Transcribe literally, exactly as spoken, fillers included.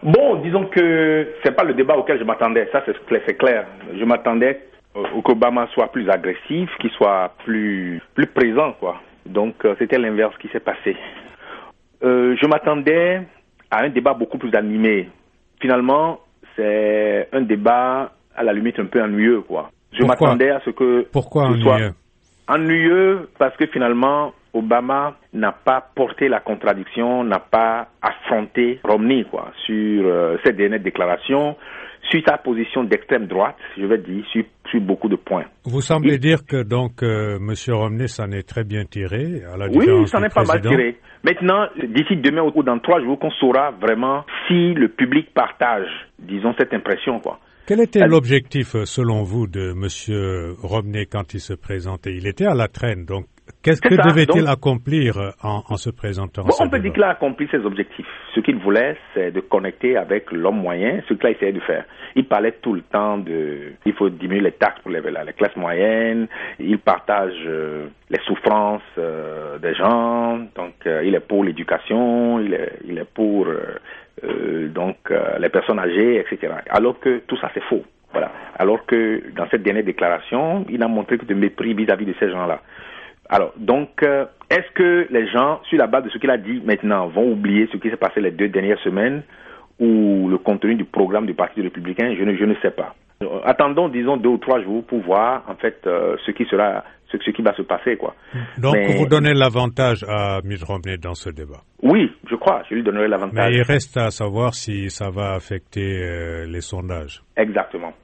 Bon, disons que c'est pas le débat auquel je m'attendais, ça c'est clair. C'est clair. Je m'attendais euh, qu'Obama soit plus agressif, qu'il soit plus plus présent, quoi. Donc euh, c'était l'inverse qui s'est passé. Euh, je m'attendais à un débat beaucoup plus animé. Finalement, c'est un débat à la limite un peu ennuyeux, quoi. Je Pourquoi? m'attendais à ce que Pourquoi ce soit ennuyeux? Ennuyeux parce que finalement Obama n'a pas porté la contradiction, n'a pas affronté Romney, quoi, sur euh, ses dernières déclarations, sur sa position d'extrême droite, je vais dire, sur, sur beaucoup de points. Vous semblez Il... dire que donc euh, M. Romney s'en est très bien tiré, à la Oui, différence s'en du est pas mal président. tiré. Maintenant, d'ici demain ou dans trois jours, qu'on saura vraiment si le public partage, disons, cette impression, quoi. Quel était l'objectif, selon vous, de M. Romney quand il se présentait? Il était à la traîne, donc qu'est-ce que devait-il accomplir en, en se présentant? Bon, on peut dire qu'il a accompli ses objectifs. Ce qu'il voulait, c'est de connecter avec l'homme moyen, ce qu'il a essayé de faire. Il parlait tout le temps de, il faut diminuer les taxes pour les, les classes moyennes. Il partage euh, les souffrances euh, des gens. Donc, euh, il est pour l'éducation, il est, il est pour euh, euh, donc euh, les personnes âgées, et cetera. Alors que tout ça c'est faux. Voilà. Alors que dans cette dernière déclaration, il a montré que de mépris vis-à-vis de ces gens-là. Alors, donc, euh, est-ce que les gens, sur la base de ce qu'il a dit maintenant, vont oublier ce qui s'est passé les deux dernières semaines ou le contenu du programme du Parti républicain? Je ne, je ne sais pas. Euh, attendons, disons, deux ou trois jours pour voir, en fait, euh, ce qui sera, ce, ce qui va se passer, quoi. Donc, Mais, vous donnez l'avantage à Mitt Romney dans ce débat? Oui, je crois, je lui donnerai l'avantage. Mais il reste à savoir si ça va affecter euh, les sondages. Exactement.